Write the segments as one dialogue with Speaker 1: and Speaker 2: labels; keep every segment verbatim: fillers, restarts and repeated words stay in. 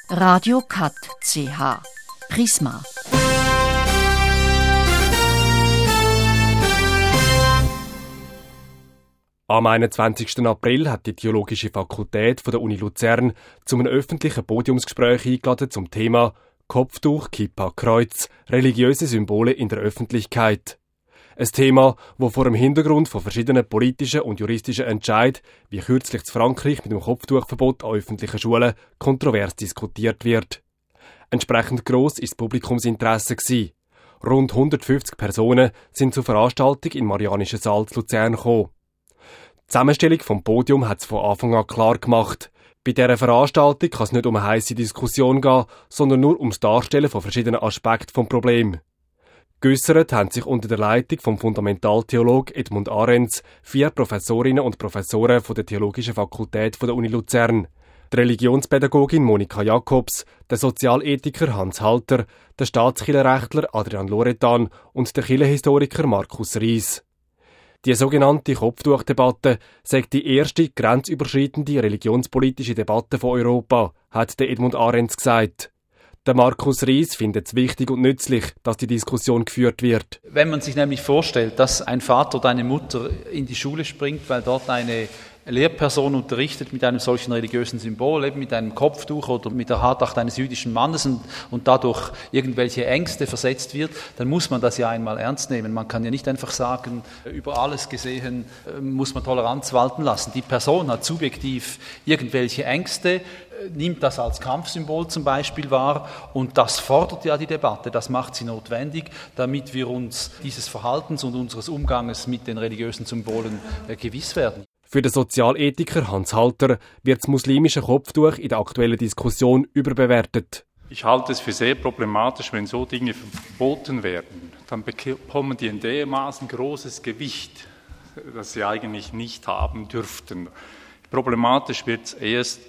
Speaker 1: Radio Cut C H. Prisma.
Speaker 2: Am einundzwanzigsten April hat die Theologische Fakultät von der Uni Luzern zu einem öffentlichen Podiumsgespräch eingeladen zum Thema Kopftuch, Kippa, Kreuz, religiöse Symbole in der Öffentlichkeit. Ein Thema, das vor dem Hintergrund von verschiedenen politischen und juristischen Entscheidungen, wie kürzlich in Frankreich mit dem Kopftuchverbot an öffentlichen Schulen, kontrovers diskutiert wird. Entsprechend gross ist das Publikumsinteresse gewesen. Rund hundertfünfzig Personen sind zur Veranstaltung in Marianischer Saal zu Luzern gekommen. Die Zusammenstellung vom Podium hat es von Anfang an klar gemacht. Bei dieser Veranstaltung kann es nicht um eine heisse Diskussion gehen, sondern nur ums Darstellen von verschiedenen Aspekten des Problems. Geäussert haben sich unter der Leitung vom Fundamentaltheologen Edmund Arendts vier Professorinnen und Professoren von der Theologischen Fakultät von der Uni Luzern. Die Religionspädagogin Monika Jacobs, der Sozialethiker Hans Halter, der Staatskirchenrechtler Adrian Loretan und der Kirchenhistoriker Markus Ries. Die sogenannte Kopftuchdebatte sei die erste grenzüberschreitende religionspolitische Debatte von Europa, hat der Edmund Arendts gesagt. Der Markus Ries findet es wichtig und nützlich, dass die Diskussion geführt wird.
Speaker 3: Wenn man sich nämlich vorstellt, dass ein Vater oder eine Mutter in die Schule springt, weil dort eine Lehrperson unterrichtet mit einem solchen religiösen Symbol, eben mit einem Kopftuch oder mit der Haartracht eines jüdischen Mannes und, und dadurch irgendwelche Ängste versetzt wird, dann muss man das ja einmal ernst nehmen. Man kann ja nicht einfach sagen, über alles gesehen muss man Toleranz walten lassen. Die Person hat subjektiv irgendwelche Ängste, nimmt das als Kampfsymbol zum Beispiel wahr und das fordert ja die Debatte, das macht sie notwendig, damit wir uns dieses Verhaltens und unseres Umganges mit den religiösen Symbolen äh, gewiss werden.
Speaker 2: Für den Sozialethiker Hans Halter wird das muslimische Kopftuch in der aktuellen Diskussion überbewertet.
Speaker 4: Ich halte es für sehr problematisch, wenn so Dinge verboten werden. Dann bekommen die ein dermaßen großes Gewicht, das sie eigentlich nicht haben dürften. Problematisch wird es erst,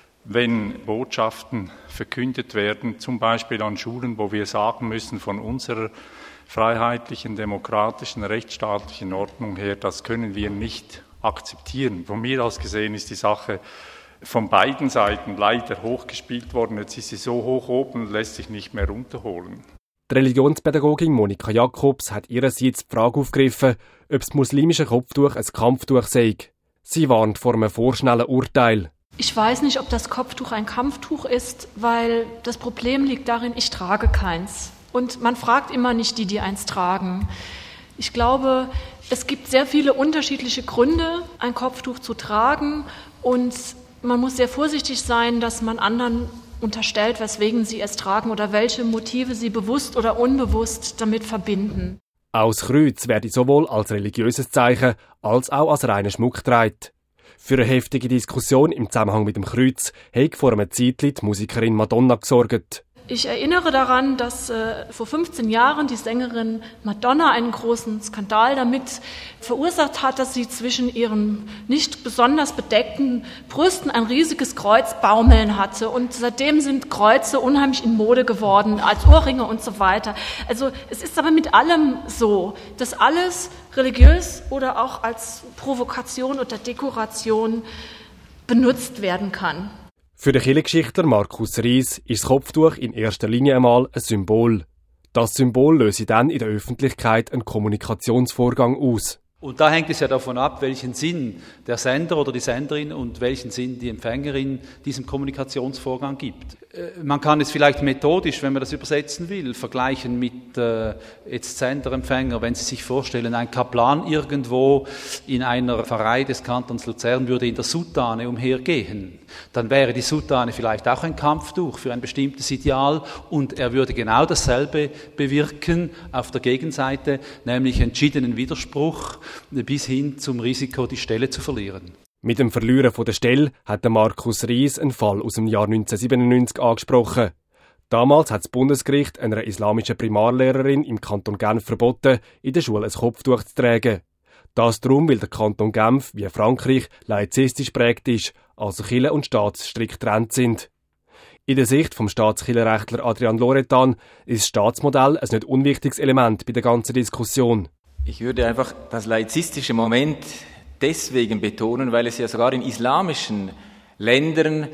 Speaker 4: wenn Botschaften verkündet werden, zum Beispiel an Schulen, wo wir sagen müssen, von unserer freiheitlichen, demokratischen, rechtsstaatlichen Ordnung her, das können wir nicht akzeptieren. Von mir aus gesehen ist die Sache von beiden Seiten leider hochgespielt worden. Jetzt ist sie so hoch oben und lässt sich nicht mehr runterholen.
Speaker 2: Die Religionspädagogin Monika Jacobs hat ihrerseits die Frage aufgegriffen, ob das muslimische Kopftuch ein Kampftuch sei. Sie warnt vor einem vorschnellen Urteil.
Speaker 5: Ich weiß nicht, ob das Kopftuch ein Kampftuch ist, weil das Problem liegt darin, ich trage keins. Und man fragt immer nicht die, die eins tragen. Ich glaube, es gibt sehr viele unterschiedliche Gründe, ein Kopftuch zu tragen. Und man muss sehr vorsichtig sein, dass man anderen unterstellt, weswegen sie es tragen oder welche Motive sie bewusst oder unbewusst damit verbinden.
Speaker 2: Auch das Kreuz werde sowohl als religiöses Zeichen als auch als reiner Schmuck getragen. Für eine heftige Diskussion im Zusammenhang mit dem Kreuz hat vor einer Zeit die Musikerin Madonna gesorgt.
Speaker 5: Ich erinnere daran, dass äh, vor fünfzehn Jahren die Sängerin Madonna einen großen Skandal damit verursacht hat, dass sie zwischen ihren nicht besonders bedeckten Brüsten ein riesiges Kreuz baumeln hatte. Und seitdem sind Kreuze unheimlich in Mode geworden, als Ohrringe und so weiter. Also es ist aber mit allem so, dass alles religiös oder auch als Provokation oder Dekoration benutzt werden kann.
Speaker 2: Für den Kirchengeschichtler Markus Ries ist das Kopftuch in erster Linie einmal ein Symbol. Das Symbol löse dann in der Öffentlichkeit einen Kommunikationsvorgang aus.
Speaker 3: Und da hängt es ja davon ab, welchen Sinn der Sender oder die Senderin und welchen Sinn die Empfängerin diesem Kommunikationsvorgang gibt. Man kann es vielleicht methodisch, wenn man das übersetzen will, vergleichen mit äh, jetzt Senderempfänger. Wenn Sie sich vorstellen, ein Kaplan irgendwo in einer Pfarrei des Kantons Luzern würde in der Soutane umhergehen, dann wäre die Soutane vielleicht auch ein Kampftuch für ein bestimmtes Ideal und er würde genau dasselbe bewirken auf der Gegenseite, nämlich entschiedenen Widerspruch bis hin zum Risiko, die Stelle zu verlieren.
Speaker 2: Mit dem Verlieren von der Stelle hat Markus Ries einen Fall aus dem Jahr neunzehnhundertsiebenundneunzig angesprochen. Damals hat das Bundesgericht einer islamischen Primarlehrerin im Kanton Genf verboten, in der Schule ein Kopftuch zu tragen. Das darum, weil der Kanton Genf, wie Frankreich, laizistisch prägt ist, also Kirche und Staat strikt getrennt sind. In der Sicht vom Staatskirchenrechtler Adrian Loretan ist das Staatsmodell ein nicht unwichtiges Element bei der ganzen Diskussion.
Speaker 6: Ich würde einfach das laizistische Moment deswegen betonen, weil es ja sogar in islamischen Ländern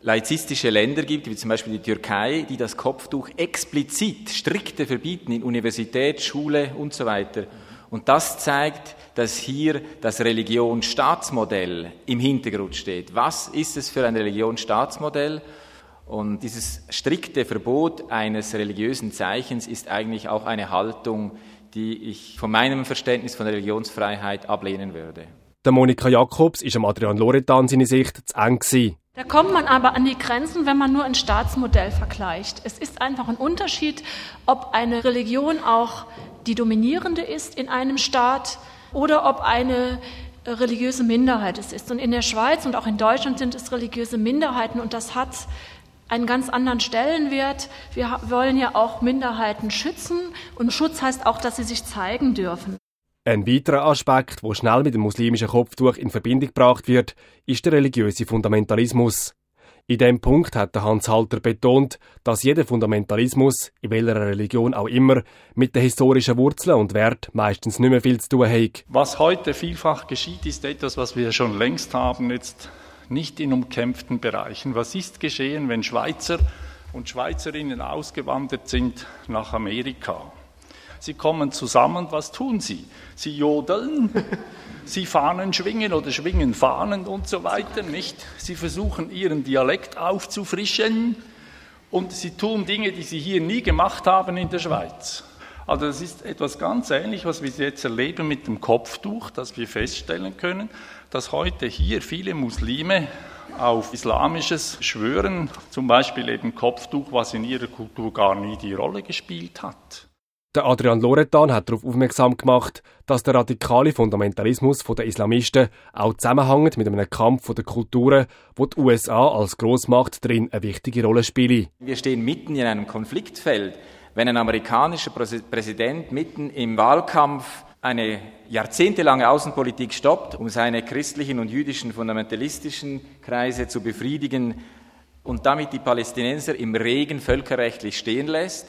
Speaker 6: laizistische Länder gibt, wie zum Beispiel die Türkei, die das Kopftuch explizit, strikte verbieten in Universität, Schule und so weiter. Und das zeigt, dass hier das Religion-Staatsmodell im Hintergrund steht. Was ist es für ein Religion-Staatsmodell? Und dieses strikte Verbot eines religiösen Zeichens ist eigentlich auch eine Haltung, die ich von meinem Verständnis von Religionsfreiheit ablehnen würde.
Speaker 2: Der Monika Jacobs ist am Adrian Loretan seine Sicht zu eng gewesen.
Speaker 5: Da kommt man aber an die Grenzen, wenn man nur ein Staatsmodell vergleicht. Es ist einfach ein Unterschied, ob eine Religion auch die dominierende ist in einem Staat oder ob eine religiöse Minderheit es ist. Und in der Schweiz und auch in Deutschland sind es religiöse Minderheiten und das hat einen ganz anderen Stellenwert. Wir wollen ja auch Minderheiten schützen und Schutz heißt auch, dass sie sich zeigen dürfen.
Speaker 2: Ein weiterer Aspekt, der schnell mit dem muslimischen Kopftuch in Verbindung gebracht wird, ist der religiöse Fundamentalismus. In diesem Punkt hat der Hans Halter betont, dass jeder Fundamentalismus, in welcher Religion auch immer, mit den historischen Wurzeln und Werten meistens nicht mehr viel zu tun hat.
Speaker 4: Was heute vielfach geschieht, ist etwas, was wir schon längst haben, jetzt nicht in umkämpften Bereichen. Was ist geschehen, wenn Schweizer und Schweizerinnen ausgewandert sind nach Amerika? Sie kommen zusammen, was tun sie? Sie jodeln, sie Fahnen schwingen oder schwingen Fahnen und so weiter, nicht? Sie versuchen, ihren Dialekt aufzufrischen und sie tun Dinge, die sie hier nie gemacht haben in der Schweiz. Also das ist etwas ganz Ähnliches, was wir jetzt erleben mit dem Kopftuch, dass wir feststellen können, dass heute hier viele Muslime auf Islamisches schwören, zum Beispiel eben Kopftuch, was in ihrer Kultur gar nie die Rolle gespielt hat.
Speaker 2: Der Adrian Loretan hat darauf aufmerksam gemacht, dass der radikale Fundamentalismus der Islamisten auch zusammenhängt mit einem Kampf der Kulturen, wo die U S A als Grossmacht drin eine wichtige Rolle spielen.
Speaker 6: Wir stehen mitten in einem Konfliktfeld. Wenn ein amerikanischer Präsident mitten im Wahlkampf eine jahrzehntelange Außenpolitik stoppt, um seine christlichen und jüdischen fundamentalistischen Kreise zu befriedigen und damit die Palästinenser im Regen völkerrechtlich stehen lässt,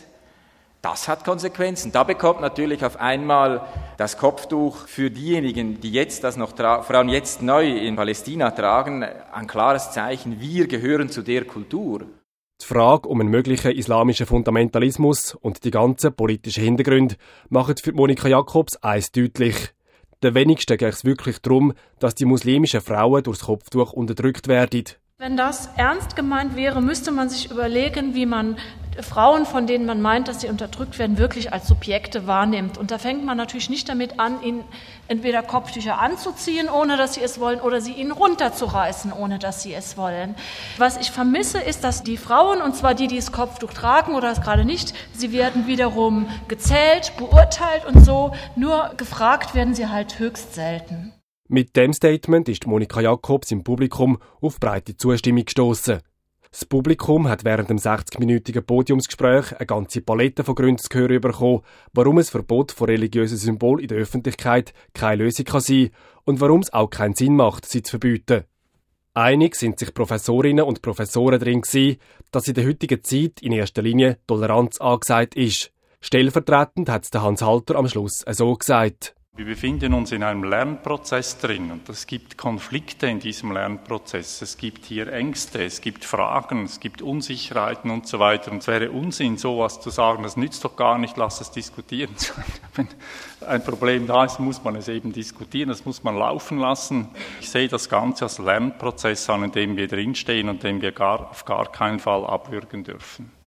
Speaker 6: das hat Konsequenzen. Da bekommt natürlich auf einmal das Kopftuch für diejenigen, die jetzt das noch tra- vor allem jetzt neu in Palästina tragen, ein klares Zeichen, wir gehören zu der Kultur.
Speaker 2: Die Frage um einen möglichen islamischen Fundamentalismus und die ganzen politischen Hintergründe machen für Monika Jacobs eins deutlich. Den wenigsten geht es wirklich darum, dass die muslimischen Frauen durchs Kopftuch unterdrückt werden.
Speaker 5: Wenn das ernst gemeint wäre, müsste man sich überlegen, wie man Frauen, von denen man meint, dass sie unterdrückt werden, wirklich als Subjekte wahrnimmt. Und da fängt man natürlich nicht damit an, ihnen entweder Kopftücher anzuziehen, ohne dass sie es wollen, oder sie ihnen runterzureißen, ohne dass sie es wollen. Was ich vermisse, ist, dass die Frauen, und zwar die, die das Kopftuch tragen oder es gerade nicht, sie werden wiederum gezählt, beurteilt und so, nur gefragt werden sie halt höchst selten.
Speaker 2: Mit dem Statement ist Monika Jacobs im Publikum auf breite Zustimmung gestossen. Das Publikum hat während dem sechzig-minütigen Podiumsgespräch eine ganze Palette von Gründen zu hören bekommen, warum ein Verbot von religiösen Symbolen in der Öffentlichkeit keine Lösung kann sein und warum es auch keinen Sinn macht, sie zu verbieten. Einig sind sich Professorinnen und Professoren darin gewesen, dass in der heutigen Zeit in erster Linie Toleranz angesagt ist. Stellvertretend hat es der Hans Halter am Schluss so gesagt.
Speaker 4: Wir befinden uns in einem Lernprozess drin und es gibt Konflikte in diesem Lernprozess. Es gibt hier Ängste, es gibt Fragen, es gibt Unsicherheiten und so weiter. Und es wäre Unsinn, sowas zu sagen, das nützt doch gar nicht, lass es diskutieren. Wenn ein Problem da ist, muss man es eben diskutieren, das muss man laufen lassen. Ich sehe das Ganze als Lernprozess an, in dem wir drinstehen und den wir gar, auf gar keinen Fall abwürgen dürfen.